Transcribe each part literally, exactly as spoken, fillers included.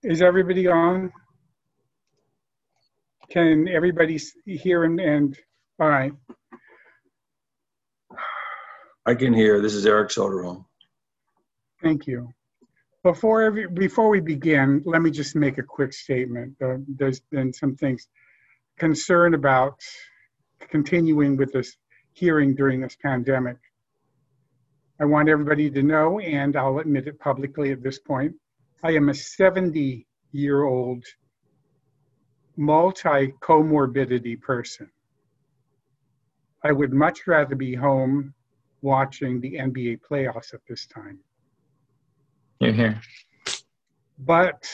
Is everybody on? Can everybody hear and, and all right. I can hear. This is Eric Soderholm. Thank you. Before every, before we begin, let me just make a quick statement. Uh, there's been some things concerned about continuing with this hearing during this pandemic. I want everybody to know, and I'll admit it publicly at this point, I am a seventy-year-old multi-comorbidity person. I would much rather be home watching the N B A playoffs at this time. You're here. But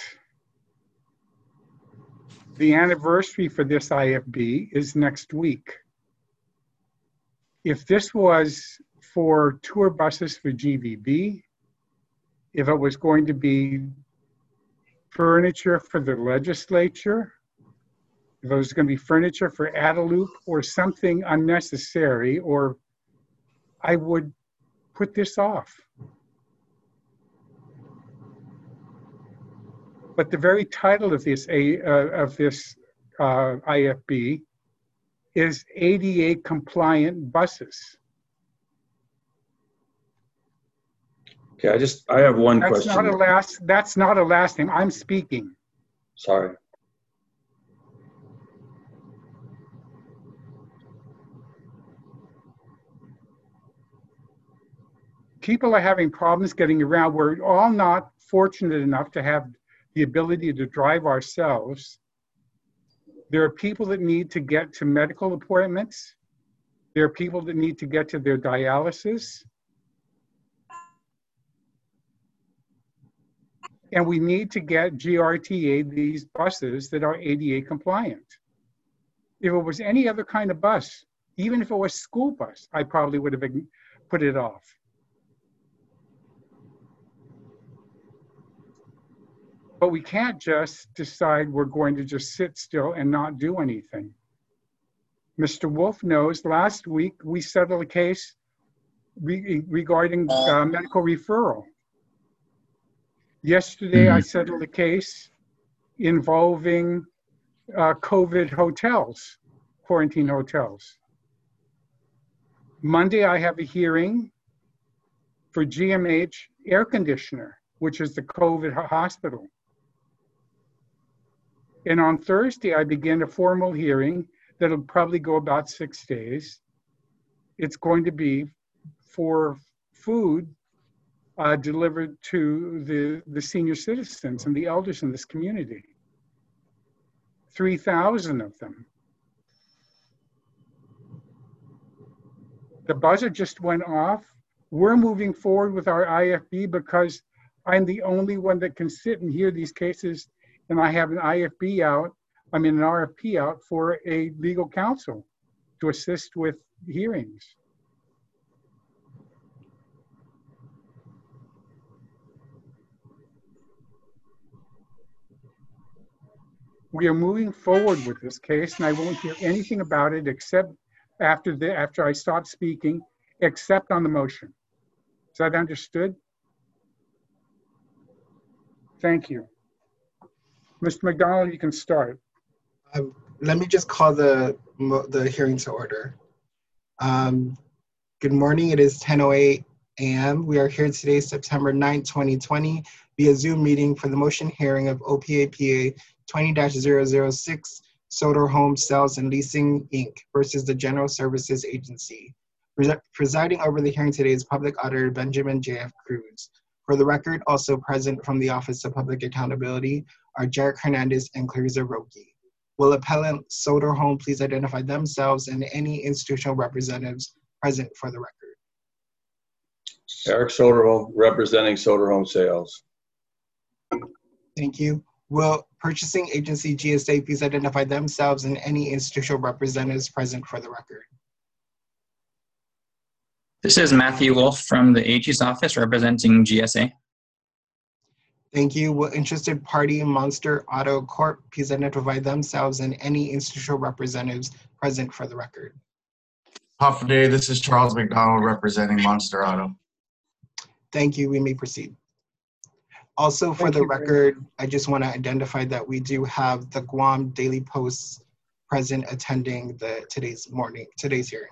the anniversary for this I F B is next week. If this was for tour buses for G V B, if it was going to be furniture for the legislature, if it was going to be furniture for Adelup or something unnecessary, or I would put this off. But the very title of this a uh, of this uh, I F B is A D A compliant buses. Okay, I just I have one that's question. Not a last, that's not a last name. I'm speaking. Sorry. People are having problems getting around. We're all not fortunate enough to have the ability to drive ourselves. There are people that need to get to medical appointments. There are people that need to get to their dialysis. And we need to get G R T A these buses that are A D A compliant. If it was any other kind of bus, even if it was school bus, I probably would have put it off. But we can't just decide we're going to just sit still and not do anything. Mister Wolf knows last week we settled a case re regarding uh, medical referral. Yesterday mm-hmm. I settled a case involving uh, COVID hotels, quarantine hotels. Monday I have a hearing for G M H air conditioner, which is the COVID hospital. And on Thursday, I begin a formal hearing that'll probably go about six days. It's going to be for food uh, delivered to the, the senior citizens and the elders in this community. three thousand of them. The buzzer just went off. We're moving forward with our I F B because I'm the only one that can sit and hear these cases, and I have an I F B out, I mean an R F P out for a legal counsel to assist with hearings. We are moving forward with this case, and I won't hear anything about it except after the after I stop speaking, except on the motion. Is that understood? Thank you. Mister McDonald, you can start. Um, let me just call the, the hearing to order. Um, good morning, it is ten oh eight a m We are here today, September ninth, twenty twenty, via Zoom meeting for the motion hearing of O P A P A twenty dash zero zero six, Soderholm Sales and Leasing, Incorporated versus the General Services Agency. Presiding over the hearing today is Public Auditor Benjamin J F Cruz. For the record, also present from the Office of Public Accountability are Jarek Hernandez and Clarissa Roque. Will appellant Soderholm please identify themselves and any institutional representatives present for the record? Eric Soderholm, representing Soderholm Sales. Thank you. Will purchasing agency G S A please identify themselves and any institutional representatives present for the record? This is Matthew Wolf from the A G's office representing G S A. Thank you. Will interested party Monster Auto Corp please identify themselves and any institutional representatives present for the record? Top of the day, this is Charles McDonald representing Monster Auto. Thank you. We may proceed. Also, for Thank the you very record, I just want to identify that we do have the Guam Daily Post present attending the today's morning, today's hearing.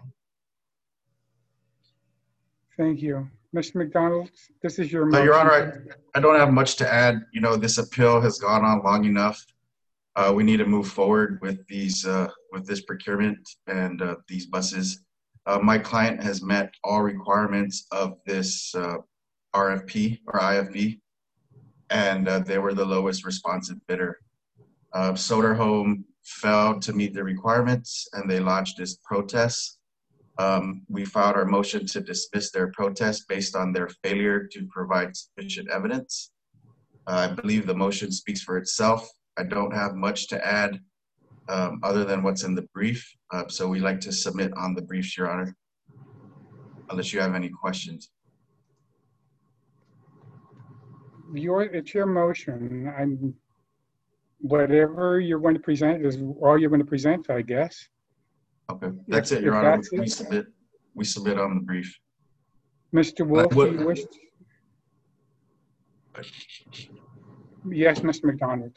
Thank you. Mister McDonald, this is your Uh, motion. Your Honor, I, I don't have much to add. You know, this appeal has gone on long enough. Uh, we need to move forward with these, uh, with this procurement and uh, these buses. Uh, my client has met all requirements of this uh, R F P or I F B, and uh, they were the lowest responsive bidder. Uh, Soderholm failed to meet the requirements, and they launched this protest. Um, we filed our motion to dismiss their protest based on their failure to provide sufficient evidence. Uh, I believe the motion speaks for itself. I don't have much to add um, other than what's in the brief. Uh, so we like to submit on the briefs, Your Honor, unless you have any questions. Your, it's your motion. I'm, whatever you're going to present is all you're going to present, I guess. Okay, that's If- it, Your if Honor. that's We it. submit, we submit on the brief. Mister Wolf, do would- you wish? Yes, Mister McDonald.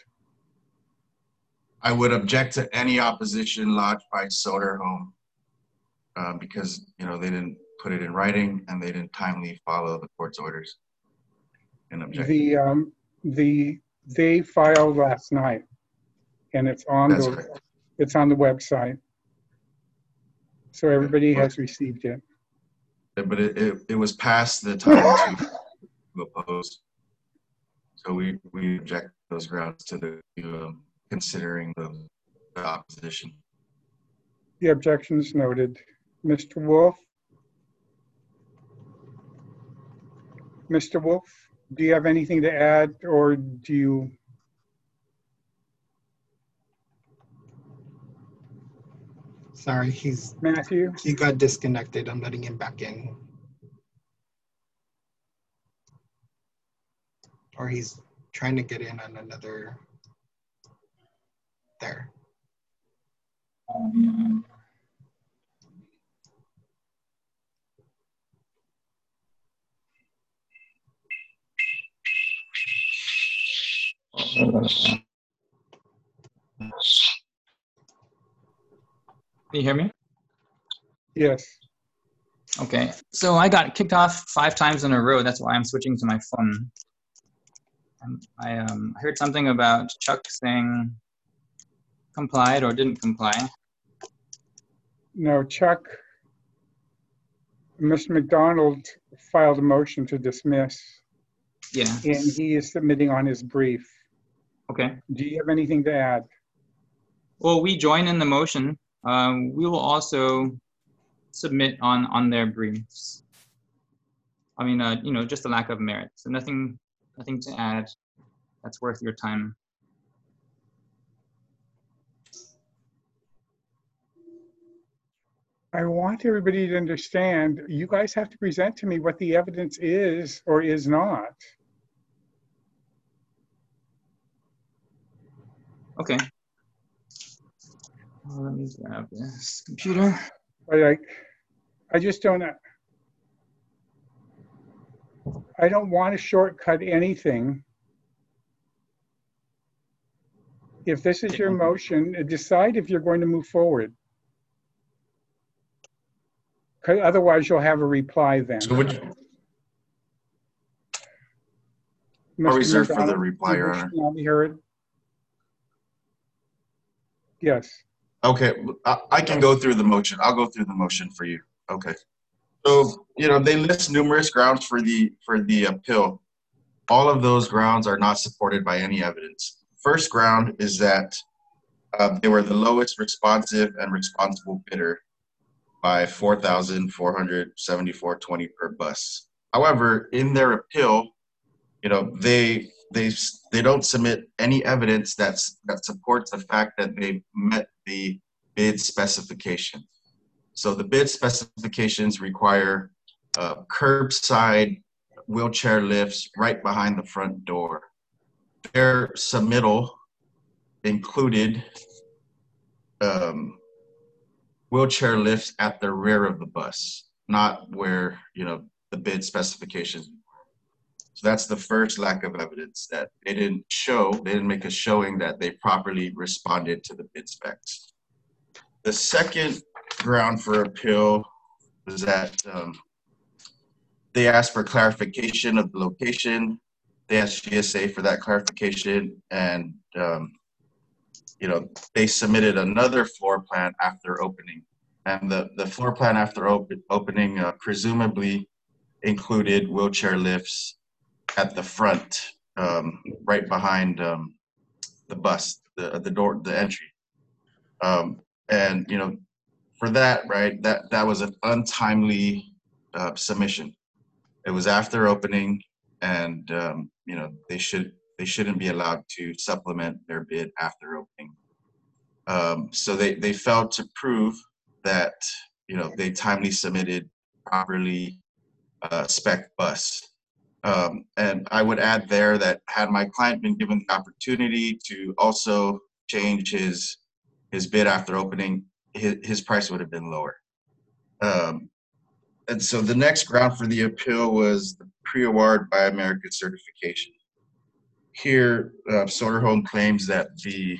I would object to any opposition lodged by Soderholm uh, because, you know, they didn't put it in writing and they didn't timely follow the court's orders. And object. The, um, the, they filed last night and it's on That's the, correct. it's on the website. So everybody has received it. But it, it, it was past the time to oppose. So we, we object those grounds to the to, um, considering the, the opposition. The objection is noted. Mister Wolf? Mister Wolf, do you have anything to add or do you? Sorry, he's Matthew? he got disconnected. I'm letting him back in. Or he's trying to get in on another. There. Can you hear me? Yes. Okay, so I got kicked off five times in a row. That's why I'm switching to my phone. Um, I um, heard something about Chuck saying complied or didn't comply. No, Chuck, Mister McDonald filed a motion to dismiss Yeah, and he is submitting on his brief. okay. Do you have anything to add? Well, we join in the motion. Um, we will also submit on, on their briefs. I mean, uh, you know, just a lack of merit. So nothing, nothing to add that's worth your time. I want everybody to understand, you guys have to present to me what the evidence is or is not. Okay. Well, let me grab this computer. But I, I just don't, I don't want to shortcut anything. If this is your motion, decide if you're going to move forward. 'Cause otherwise you'll have a reply then. So would you, Mister I'll reserve for the McDonald, reply, Your you Honor. want to be heard? Yes. okay, I, I can go through the motion. I'll go through the motion for you. Okay. So, you know, they list numerous grounds for the, for the appeal. All of those grounds are not supported by any evidence. First ground is that uh, they were the lowest responsive and responsible bidder by four thousand four hundred seventy-four dollars and twenty cents per bus. However, in their appeal, you know, they they they don't submit any evidence that's that supports the fact that they met the bid specification. So the bid specifications require uh, curbside wheelchair lifts right behind the front door. Their submittal included um, wheelchair lifts at the rear of the bus, not where, you know, the bid specifications. so that's the first lack of evidence, that they didn't show, they didn't make a showing that they properly responded to the bid specs. The second ground for appeal was that um, they asked for clarification of the location. They asked G S A for that clarification, and um, you know, they submitted another floor plan after opening. And the, the floor plan after op opening uh, presumably included wheelchair lifts at the front, um, right behind um, the bus, the, the door, the entry. Um, and, you know, for that, right, that, that was an untimely uh, submission. It was after opening, and, um, you know, they, should, they shouldn't be allowed to supplement their bid after opening. Um, so they, they failed to prove that, you know, they timely submitted properly uh, spec bus. Um, and I would add there that had my client been given the opportunity to also change his, his bid after opening, his, his price would have been lower. Um, and so the next ground for the appeal was the pre-award Buy America certification. Here, uh, Soderholm claims that the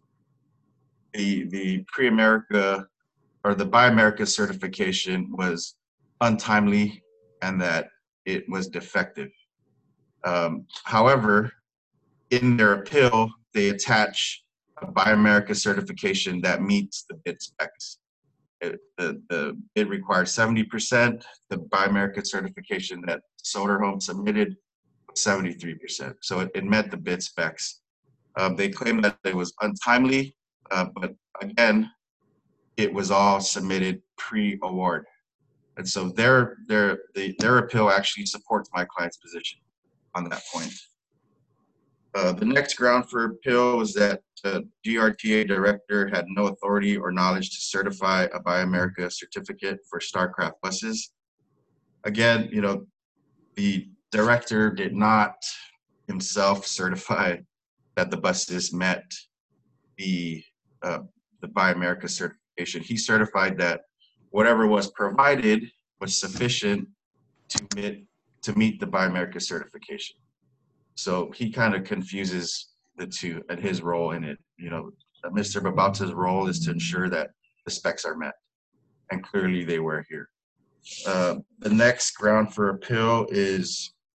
The, the pre-America or the Buy America certification was untimely and that it was defective. Um, however, in their appeal, they attach a Buy America certification that meets the bid specs. It, the, the bid requires seventy percent. The Buy America certification that Soderholm submitted was seventy-three percent. So it, it met the bid specs. Um, they claim that it was untimely. Uh, but again, it was all submitted pre-award, and so their their the, their appeal actually supports my client's position on that point. Uh, the next ground for appeal was that the G R T A director had no authority or knowledge to certify a Buy America certificate for Starcraft buses. Again, you know, the director did not himself certify that the buses met the Uh, the Buy America certification. He certified that whatever was provided was sufficient to meet, to meet the Buy America certification. So he kind of confuses the two and his role in it. You know, Mister Babauta's role is to ensure that the specs are met, and clearly they were here. Uh, the next ground for appeal is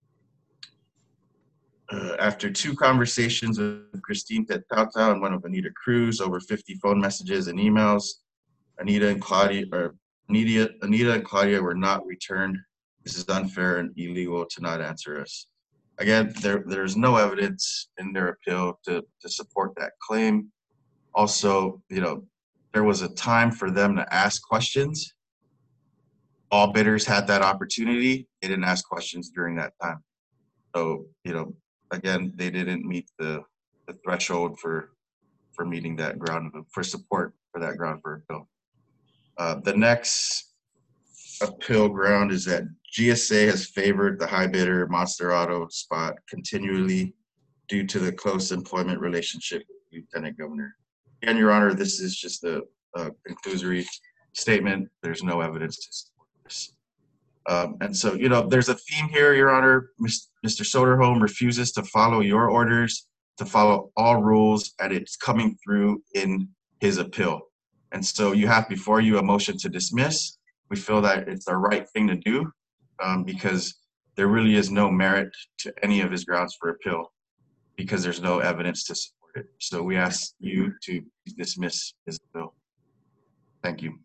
Uh, after two conversations with Christine Tetauta and one of Anita Cruz, over fifty phone messages and emails, Anita and Claudia, or Anita, Anita and Claudia were not returned. This is unfair and illegal to not answer us. Again, there there's no evidence in their appeal to, to support that claim. Also, you know, there was a time for them to ask questions. All bidders had that opportunity. They didn't ask questions during that time. So, you know, again, they didn't meet the, the threshold for for meeting that ground, for support for that ground for appeal. Uh, the next appeal ground is that G S A has favored the high bidder Monster Auto Spot continually due to the close employment relationship with the Lieutenant Governor. Again, Your Honor, this is just a, a conclusory statement. There's no evidence to support this. Um, and so, you know, there's a theme here, Your Honor. Mister Soderholm refuses to follow your orders, to follow all rules, and it's coming through in his appeal. And so you have before you a motion to dismiss. We feel that it's the right thing to do um, because there really is no merit to any of his grounds for appeal because there's no evidence to support it. So we ask you to dismiss his appeal. Thank you.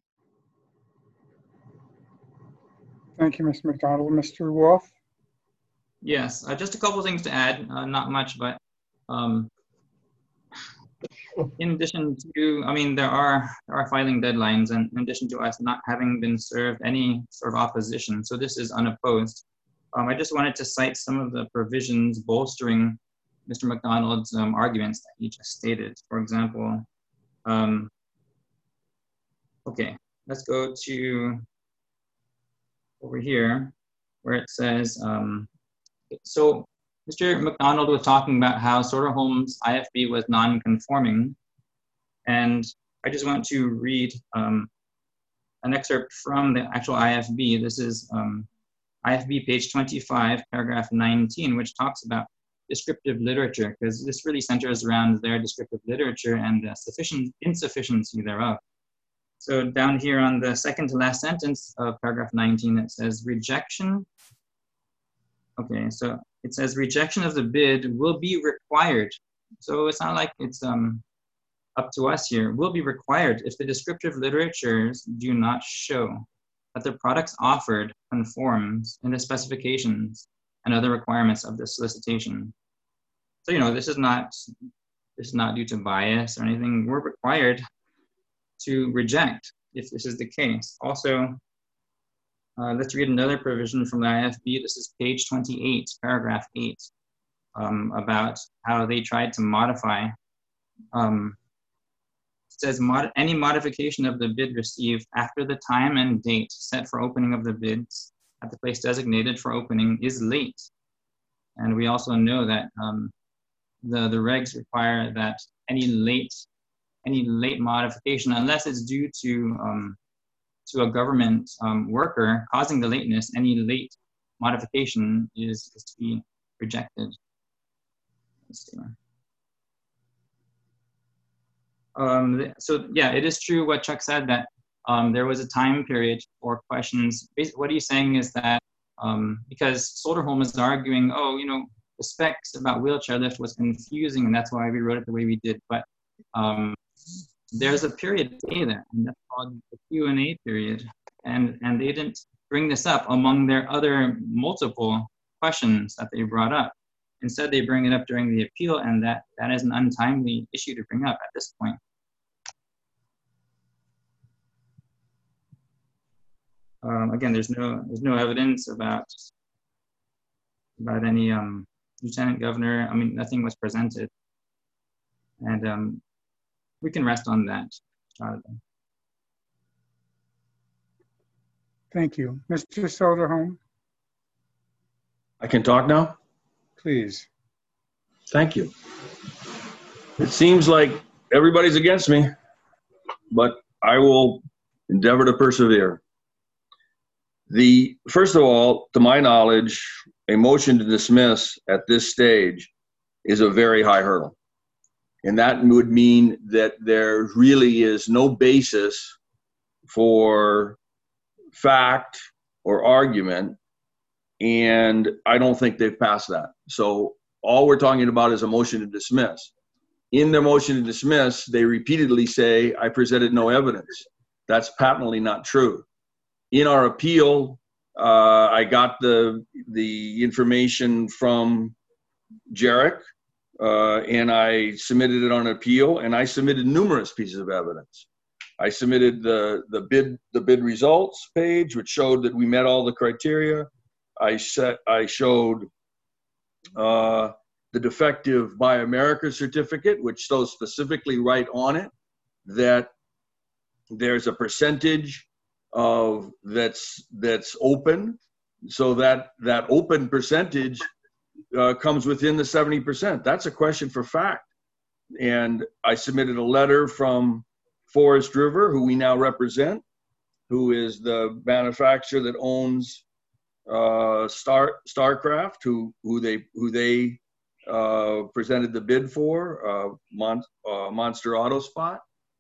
Thank you, Mister McDonald. Mister Wolf? Yes, uh, just a couple of things to add, uh, not much, but um, in addition to, I mean, there are, there are filing deadlines, and in addition to us not having been served any sort of opposition, so this is unopposed. Um, I just wanted to cite some of the provisions bolstering Mister McDonald's um, arguments that he just stated. For example, um, okay, let's go to over here where it says, um, so Mister McDonald was talking about how Soderholm's I F B was non-conforming, and I just want to read um, an excerpt from the actual I F B. This is um, I F B page twenty-five, paragraph nineteen, which talks about descriptive literature, because this really centers around their descriptive literature and the sufficient insufficiency thereof. So down here on the second to last sentence of paragraph nineteen, it says rejection. Okay, so it says rejection of the bid will be required. So it's not like it's um, up to us here. Will be required if the descriptive literatures do not show that the products offered conforms in the specifications and other requirements of the solicitation. So, you know, this is not, this is not due to bias or anything. We're required to reject if this is the case. Also, uh, let's read another provision from the I F B. This is page twenty-eight, paragraph eight, um, about how they tried to modify. Um, it says, mod any modification of the bid received after the time and date set for opening of the bids at the place designated for opening is late. And we also know that um, the, the regs require that any late any late modification, unless it's due to um, to a government um, worker causing the lateness, any late modification is, is to be rejected. Let's see. Um, so yeah, it is true what Chuck said, that um, there was a time period for questions. Basically, what he's saying is that um, because Soderholm is arguing, oh, you know, the specs about wheelchair lift was confusing, and that's why we wrote it the way we did. But um, there's a period A there, and that's called the Q and A period. And, and they didn't bring this up among their other multiple questions that they brought up. Instead, they bring it up during the appeal, and that, that is an untimely issue to bring up at this point. Um, again, there's no, there's no evidence about, about any um, lieutenant governor. I mean, nothing was presented. And um, we can rest on that, Jonathan. Thank you. Mister Soderholm, I can talk now? please. Thank you. It seems like everybody's against me, but I will endeavor to persevere. The, first of all, to my knowledge, a motion to dismiss at this stage is a very high hurdle. And that would mean that there really is no basis for fact or argument, and I don't think they've passed that. So all we're talking about is a motion to dismiss. In their motion to dismiss, they repeatedly say, I presented no evidence. That's patently not true. In our appeal, uh, I got the, the information from Jarek, uh, and I submitted it on appeal, and I submitted numerous pieces of evidence. I submitted the, the, bid, the bid results page, which showed that we met all the criteria. I, set, I showed uh, the defective Buy America certificate, which shows specifically right on it that there's a percentage of that's that's open, so that that open percentage uh, comes within the seventy percent. That's a question for fact. And I submitted a letter from Forest River, who we now represent, who is the manufacturer that owns uh, Star Starcraft, who who they who they uh, presented the bid for, uh, Mon uh, Monster Auto Spot,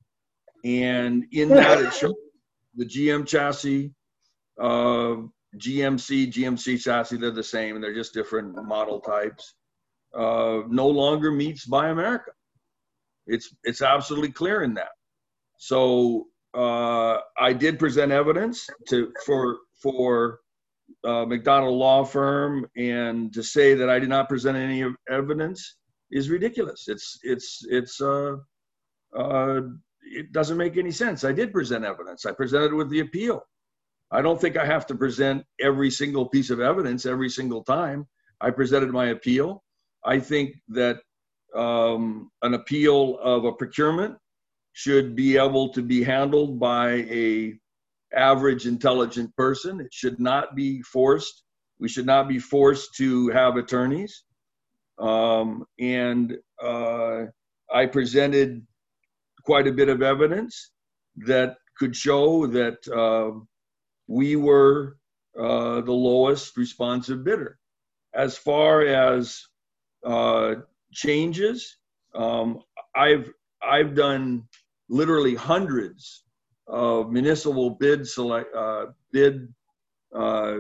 and in that it showed the G M chassis, uh, G M C, G M C chassis, they're the same, they're just different model types, uh, no longer meets Buy America. It's, it's absolutely clear in that. So uh, I did present evidence to, for, for uh, McDonald Law Firm, and to say that I did not present any evidence is ridiculous. It's, it's, it's, uh, uh, it doesn't make any sense. I did present evidence. I presented it with the appeal. I don't think I have to present every single piece of evidence every single time. I presented my appeal. I think that um, an appeal of a procurement should be able to be handled by a average intelligent person. It should not be forced. We should not be forced to have attorneys. Um, and uh, I presented quite a bit of evidence that could show that uh, we were uh, the lowest responsive bidder. As far as uh, changes, um, I've I've done literally hundreds of municipal bid select uh, bid uh,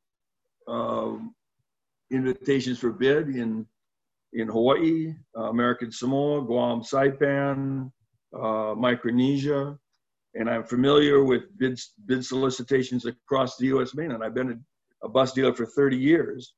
uh, invitations for bid in in Hawaii, uh, American Samoa, Guam, Saipan, uh, Micronesia, and I'm familiar with bid bid solicitations across the U S mainland. I've been a, a bus dealer for thirty years,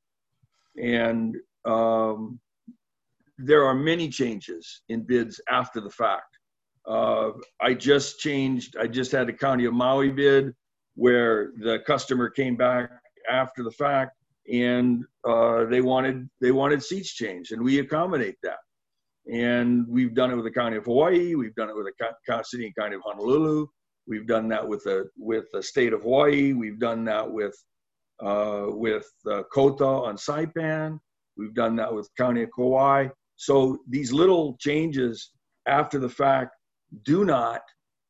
and um, there are many changes in bids after the fact. Uh, I just changed, I just had the County of Maui bid where the customer came back after the fact and uh, they wanted they wanted seats changed, and we accommodate that. And we've done it with the County of Hawaii, we've done it with the City and County of Honolulu, we've done that with the with the state of Hawaii, we've done that with uh, with uh, Kota on Saipan, we've done that with County of Kauai. So these little changes after the fact do not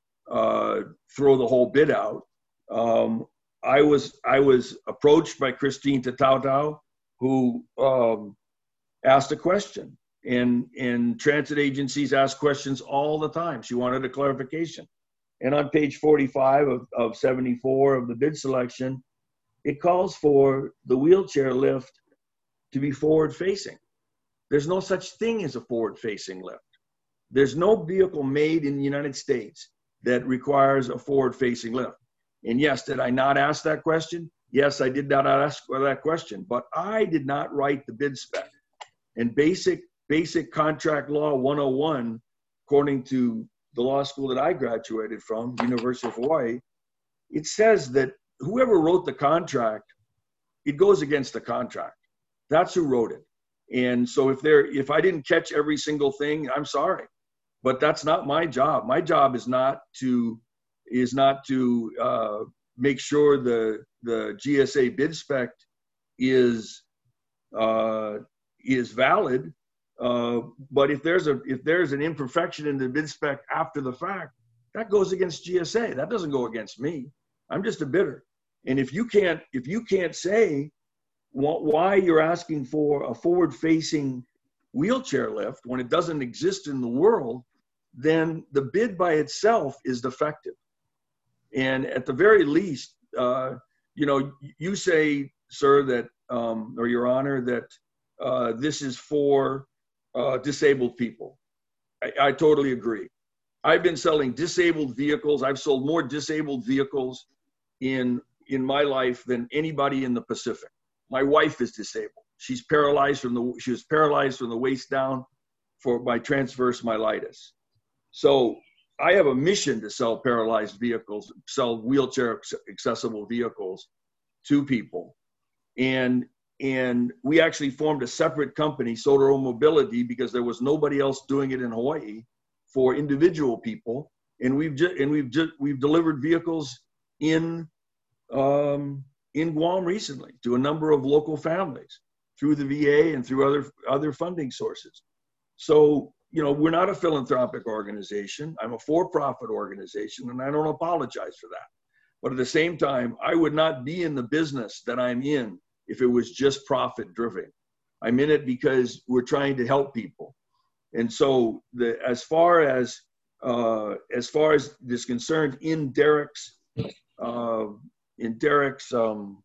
uh, throw the whole bid out. Um, I was I was approached by Christine Tatautau, who um, asked a question, and and transit agencies ask questions all the time. She wanted a clarification, and on page forty-five of, of seventy-four of the bid selection, it calls for the wheelchair lift to be forward facing. There's no such thing as a forward facing lift. There's no vehicle made in the United States that requires a forward facing lift. And yes, did I not ask that question? Yes, I did not ask for that question, but I did not write the bid spec. And basic, basic contract law one oh one, according to the law school that I graduated from, University of Hawaii, it says that whoever wrote the contract, it goes against the contract. That's who wrote it. And so if there, if I didn't catch every single thing, I'm sorry, but that's not my job. My job is not to is not to uh, make sure the the G S A bid spec is uh, is valid. Uh, but if there's a if there's an imperfection in the bid spec after the fact, that goes against G S A. That doesn't go against me. I'm just a bidder. And if you can't if you can't say why you're asking for a forward-facing wheelchair lift when it doesn't exist in the world, then the bid by itself is defective. And at the very least, uh, you know, you say, sir, that, um, or Your Honor, that uh, this is for uh, disabled people. I, I totally agree. I've been selling disabled vehicles. I've sold more disabled vehicles in, in my life than anybody in the Pacific. My wife is disabled. She's paralyzed from the, she was paralyzed from the waist down for by transverse myelitis. So I have a mission to sell paralyzed vehicles, sell wheelchair accessible vehicles to people. And, and we actually formed a separate company, Sotero Mobility, because there was nobody else doing it in Hawaii for individual people. And we've just, and we've just, we've delivered vehicles in, um, in Guam recently to a number of local families through the V A and through other, other funding sources. So, you know, we're not a philanthropic organization. I'm a for-profit organization, and I don't apologize for that. But at the same time, I would not be in the business that I'm in if it was just profit-driven. I'm in it because we're trying to help people. And so, the, as far as uh, as far as this concerned, in Derek's uh, in Derek's um,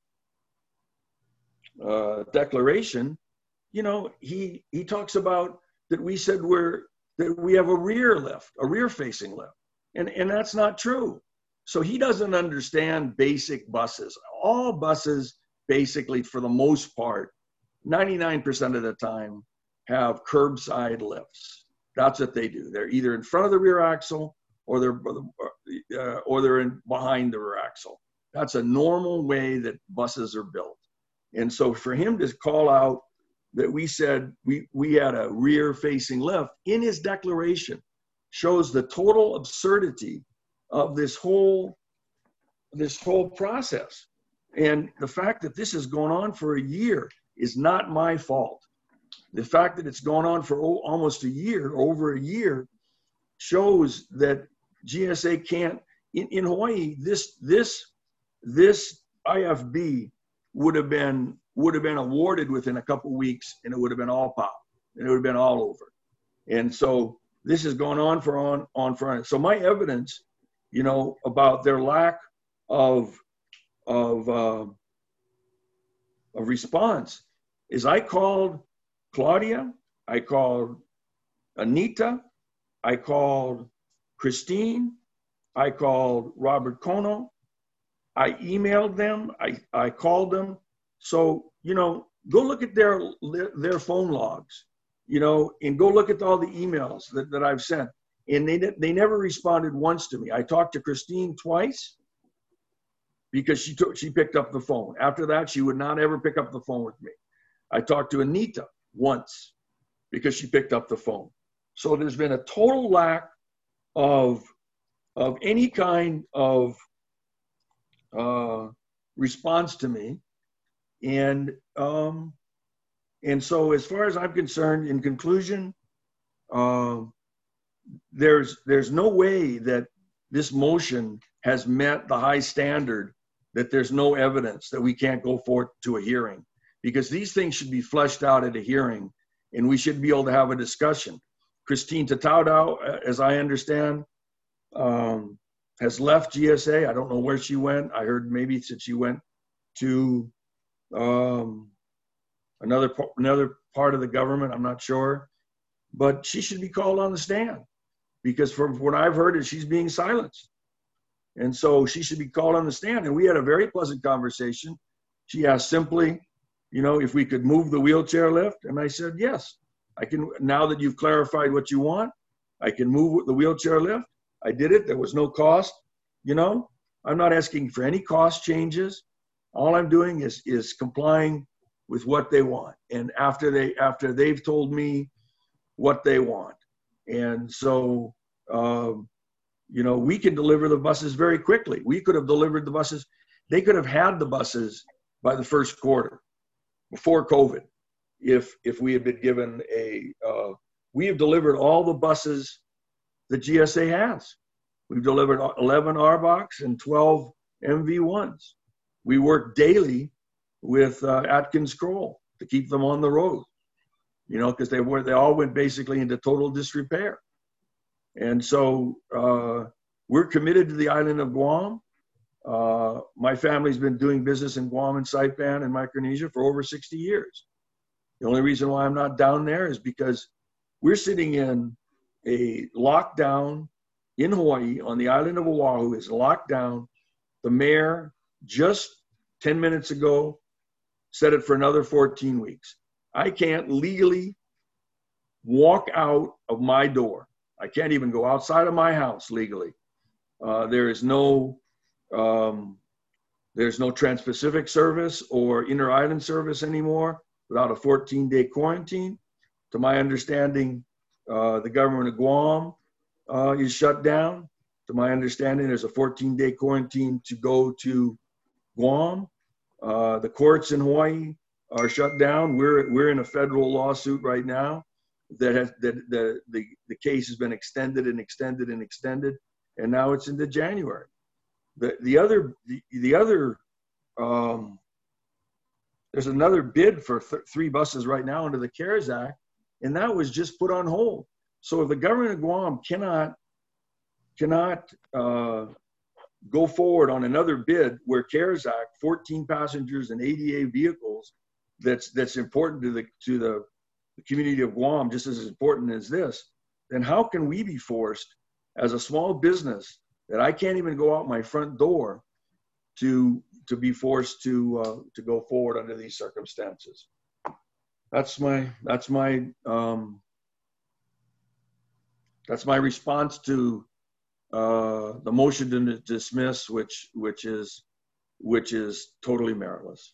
uh, declaration, you know, he he talks about that we said we're that we have a rear lift, a rear-facing lift, and and that's not true. So he doesn't understand basic buses. All buses, basically, for the most part, ninety-nine percent of the time, have curbside lifts. That's what they do. They're either in front of the rear axle or they're uh, or they're in behind the rear axle. That's a normal way that buses are built. And so for him to call out that we said we, we had a rear-facing lift in his declaration shows the total absurdity of this whole, this whole process. And the fact that this has gone on for a year is not my fault. The fact that it's gone on for almost a year, over a year, shows that G S A can't, in, in Hawaii, this, this, this I F B would have been would have been awarded within a couple of weeks, and it would have been all pop, and it would have been all over. And so this has gone on for on on for on. So my evidence, you know, about their lack of of uh, of response is I called Claudia, I called Anita, I called Christine, I called Robert Kono, I emailed them, I, I called them. So, you know, go look at their their phone logs, you know, and go look at all the emails that, that I've sent. And they, they never responded once to me. I talked to Christine twice because she took, she picked up the phone. After that, she would not ever pick up the phone with me. I talked to Anita once because she picked up the phone. So there's been a total lack of, of any kind of uh, response to me. And, um, and so as far as I'm concerned, in conclusion, uh, there's, there's no way that this motion has met the high standard that there's no evidence that we can't go forth to a hearing, because these things should be fleshed out at a hearing and we should be able to have a discussion. Christine Tataudau, as I understand, um, has left G S A. I don't know where she went. I heard maybe that she went to um, another, another part of the government. I'm not sure, but she should be called on the stand, because from what I've heard is she's being silenced. And so she should be called on the stand. And we had a very pleasant conversation. She asked simply, you know, if we could move the wheelchair lift. And I said, yes, I can. Now that you've clarified what you want, I can move the wheelchair lift. I did it. There was no cost. You know, I'm not asking for any cost changes. All I'm doing is, is complying with what they want. And after they, after they've told me what they want. And so, um, you know, we can deliver the buses very quickly. We could have delivered the buses. They could have had the buses by the first quarter before COVID if if we had been given a, uh, we have delivered all the buses that G S A has. We've delivered eleven R BOCs and twelve M V ones. We work daily with uh, Atkins Kroll to keep them on the road, you know, because they were, they all went basically into total disrepair. And so uh, we're committed to the island of Guam. Uh, my family's been doing business in Guam and Saipan and Micronesia for over sixty years. The only reason why I'm not down there is because we're sitting in a lockdown in Hawaii on the island of Oahu. Is locked down. The mayor just ten minutes ago set it for another fourteen weeks. I can't legally walk out of my door. I can't even go outside of my house legally. Uh, there is no, um, there's no Trans-Pacific service or inter-island service anymore without a fourteen day quarantine. To my understanding, uh, the government of Guam uh, is shut down. To my understanding, there's a fourteen day quarantine to go to Guam. Uh, the courts in Hawaii are shut down. We're, we're in a federal lawsuit right now that has, that the, the, the case has been extended and extended and extended, and now it's into January. The, the other, the, the other, um, there's another bid for th three buses right now under the CARES Act, and that was just put on hold. So if the government of Guam cannot, cannot uh, go forward on another bid where CARES Act, fourteen passengers and A D A vehicles, that's, that's important to the, to the, the community of Guam, just as important as this, then how can we be forced as a small business that I can't even go out my front door to, to be forced to, uh, to go forward under these circumstances? That's my, that's my, um, that's my response to uh, the motion to dismiss, which, which is, which is totally meritless.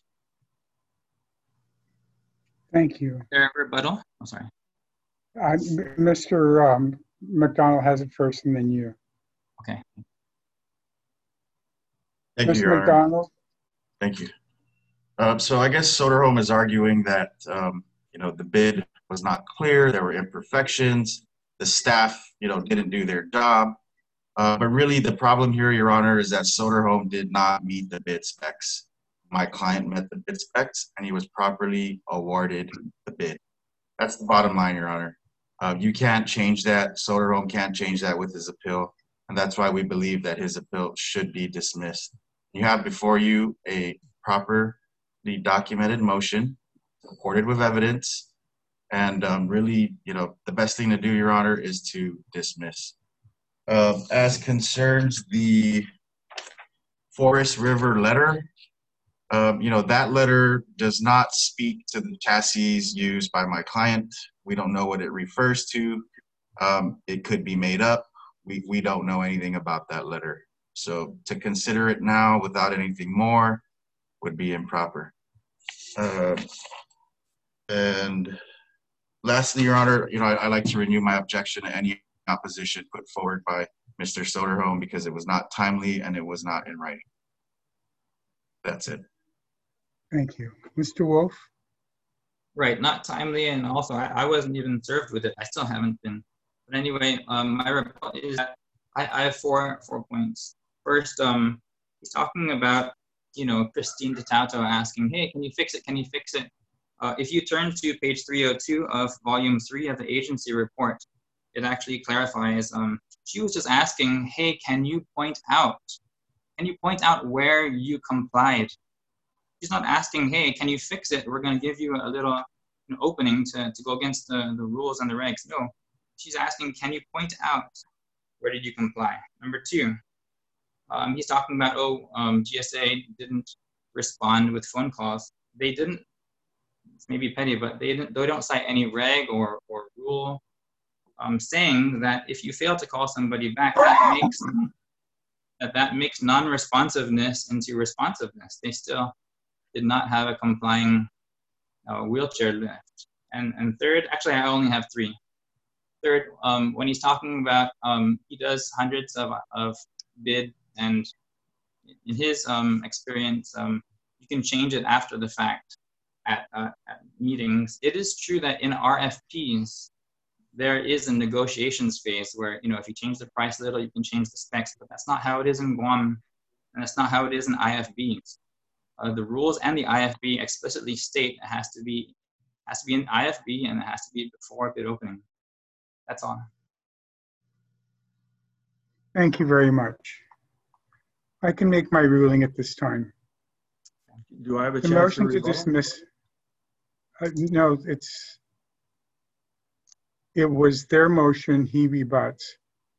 Thank you. There, rebuttal. I'm sorry. Uh, Mister Um, McDonald has it first, and then you. Okay. Thank you, Mister Your Honor. McDonald. Thank you. Uh, so I guess Soderholm is arguing that, um, you know, the bid was not clear. There were imperfections. The staff, you know, didn't do their job. Uh, but really the problem here, Your Honor, is that Soderholm did not meet the bid specs. my client met the bid specs and he was properly awarded the bid. That's the bottom line, Your Honor. Uh, you can't change that. Soderholm can't change that with his appeal. And that's why we believe that his appeal should be dismissed. You have before you a properly documented motion supported with evidence. And um, really, you know, the best thing to do, Your Honor, is to dismiss. Uh, as concerns the Forest River letter, um, you know, that letter does not speak to the chassis used by my client. We don't know what it refers to. Um, it could be made up. We, we don't know anything about that letter. So to consider it now without anything more would be improper. Uh, and lastly, Your Honor, you know, I, I'd like to renew my objection to any opposition put forward by Mister Soderholm because it was not timely and it was not in writing. That's it. Thank you. Mister Wolf? Right, not timely, and also I, I wasn't even served with it. I still haven't been. But anyway, um, my report is that I, I have four four points. First, um, he's talking about, you know, Christine DeTauto asking, hey, can you fix it? Can you fix it? Uh, if you turn to page three oh two of volume three of the agency report, it actually clarifies, um, she was just asking, hey, can you point out, can you point out where you complied? She's not asking, hey, can you fix it? We're going to give you a little an opening to, to go against the, the rules and the regs. No, she's asking, can you point out where did you comply? Number two, um, he's talking about, oh, um, G S A didn't respond with phone calls. They didn't, it's maybe petty, but they, didn't, they don't cite any reg or, or rule um, saying that if you fail to call somebody back, that makes, that, that makes non-responsiveness into responsiveness. They still did not have a complying uh, wheelchair lift. And, and third, actually I only have three. Third, um, when he's talking about, um, he does hundreds of, of bid, and in his um, experience, um, you can change it after the fact at, uh, at meetings. It is true that in R F Ps, there is a negotiations phase where, you know, if you change the price a little, you can change the specs, but that's not how it is in Guam, and that's not how it is in I F Bs. Uh, the rules and the I F B explicitly state it has to be has to be an I F B and it has to be before bid opening. That's all. Thank you very much. I can make my ruling at this time. Do I have a The chance motion to to rebuttal? dismiss. Uh, no, it's. It was their motion. He rebuts.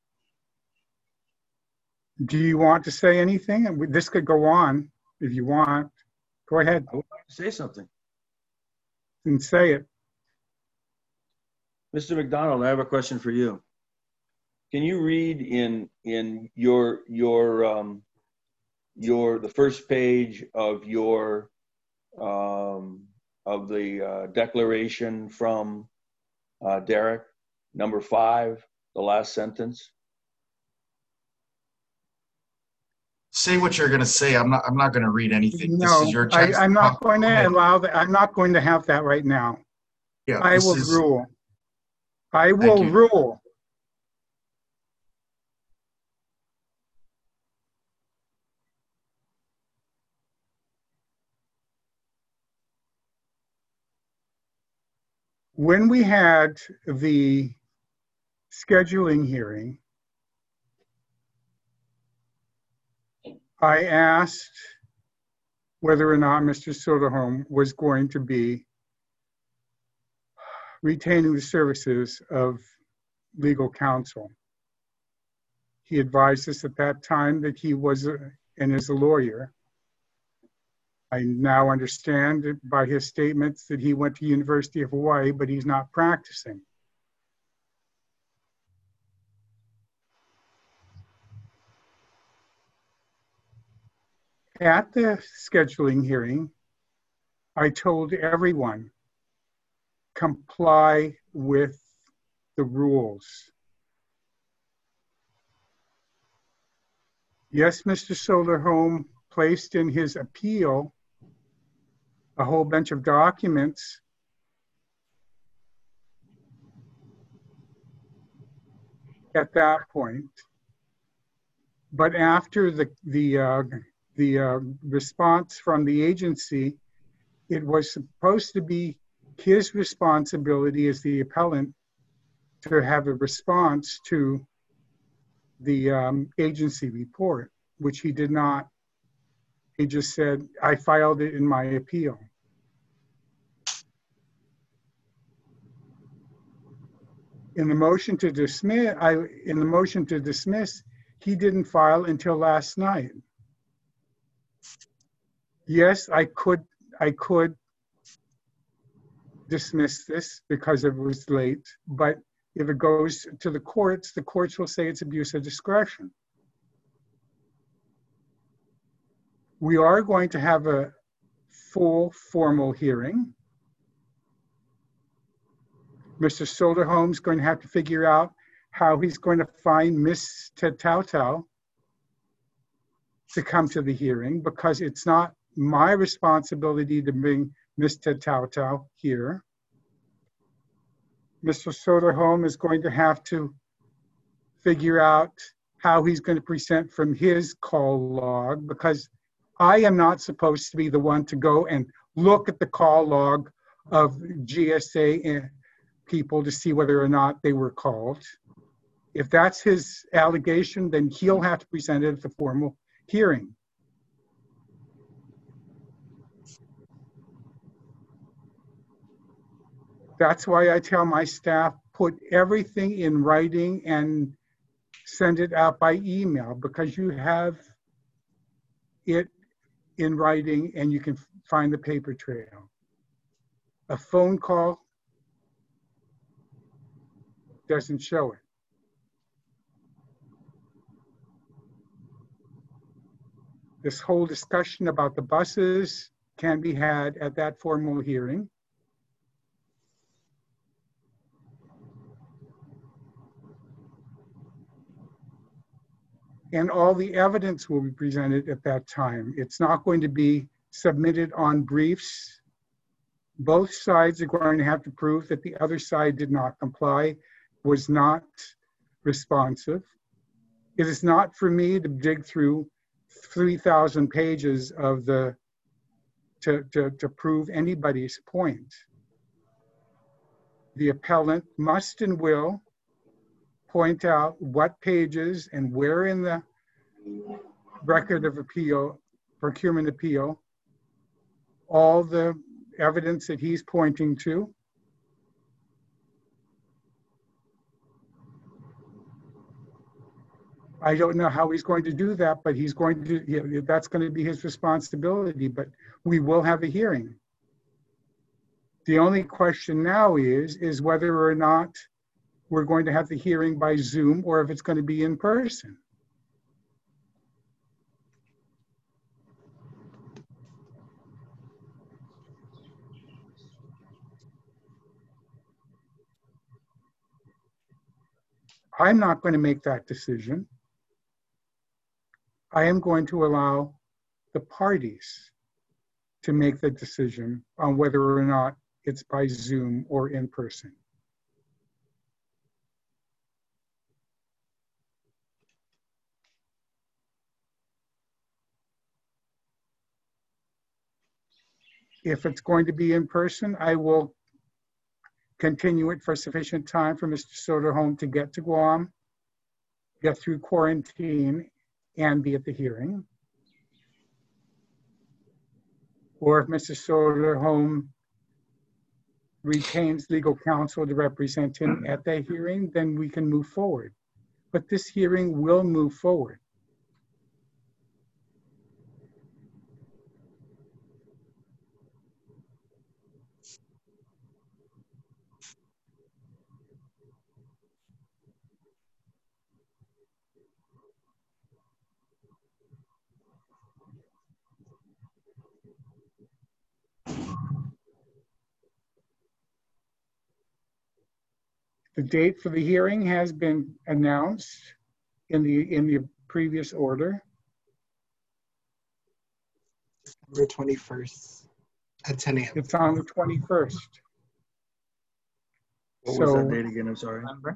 Do you want to say anything? This could go on if you want. Go ahead I would like to say something. and say it. Mister McDonald, I have a question for you. Can you read in in your your um, your the first page of your um, of the uh, declaration from uh, Derek, number five, the last sentence? Say what you're going to say. I'm not. I'm not going to read anything. This No, is your I, chance. I'm not talk. going Go to ahead. allow that. I'm not going to have that right now. Yeah, I this will is, rule. I Thank will you. rule. When we had the scheduling hearing, I asked whether or not Mister Soderholm was going to be retaining the services of legal counsel. He advised us at that time that he was a, and is a lawyer. I now understand by his statements that he went to University of Hawaii, but he's not practicing. At the scheduling hearing, I told everyone, comply with the rules. Yes, Mister Soderholm placed in his appeal a whole bunch of documents at that point. But after the, the uh, the uh, response from the agency, it was supposed to be his responsibility as the appellant to have a response to the um, agency report, which he did not. He just said, I filed it in my appeal. In the motion to dismiss, I in the motion to dismiss, he didn't file until last night. Yes, I could I could dismiss this because it was late, but if it goes to the courts, the courts will say it's abuse of discretion. We are going to have a full formal hearing. Mister Soderholm's going to have to figure out how he's going to find Miss Tao to come to the hearing, because it's not my responsibility to bring Miss Tao here. Mister Soderholm is going to have to figure out how he's going to present from his call log, because I am not supposed to be the one to go and look at the call log of G S A people to see whether or not they were called. If that's his allegation, then he'll have to present it at the formal hearing. That's why I tell my staff, put everything in writing and send it out by email, because you have it in writing and you can find the paper trail. A phone call doesn't show it. This whole discussion about the buses can be had at that formal hearing. And all the evidence will be presented at that time. It's not going to be submitted on briefs. Both sides are going to have to prove that the other side did not comply, was not responsive. It is not for me to dig through three thousand pages of the, to, to, to prove anybody's point. The appellant must and will point out what pages and where in the record of appeal, procurement appeal, all the evidence that he's pointing to. I don't know how he's going to do that, but he's going to, you know, that's going to be his responsibility, but we will have a hearing. The only question now is, is whether or not we're going to have the hearing by Zoom or if it's going to be in person. I'm not going to make that decision. I am going to allow the parties to make the decision on whether or not it's by Zoom or in person. If it's going to be in person, I will continue it for sufficient time for Mister Soderholm to get to Guam, get through quarantine, and be at the hearing. Or if Mister Soderholm retains legal counsel to represent him at that hearing, then we can move forward. But this hearing will move forward. The date for the hearing has been announced in the in the previous order. September twenty-first at ten A M It's on the twenty-first. What So- was that date again? I'm sorry. Remember?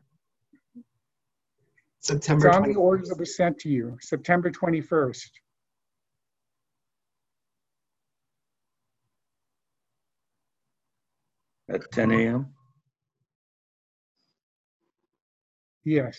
September It's on the twenty-first. order that was sent to you, September twenty-first. at ten A M? Yes.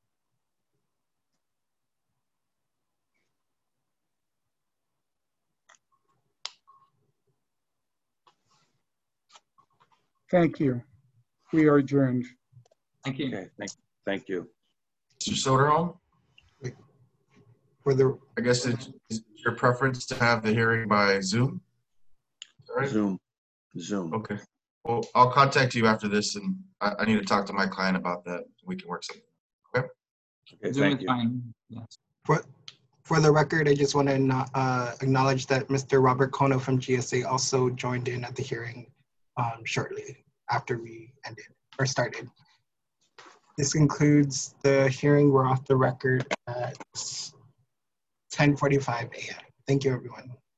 Thank you. We are adjourned. Thank you. Okay, thank, thank you. Mister Soderholm, For the I guess it's it's your preference to have the hearing by Zoom? All right. Zoom, Zoom. Okay. Well, I'll contact you after this, and I, I need to talk to my client about that. We can work something. Okay, Zoom thank is you. fine. Yes. for, for the record, I just want to uh, acknowledge that Mister Robert Kono from G S A also joined in at the hearing um, shortly after we ended or started. This concludes the hearing. We're off the record at ten forty-five A M Thank you, everyone.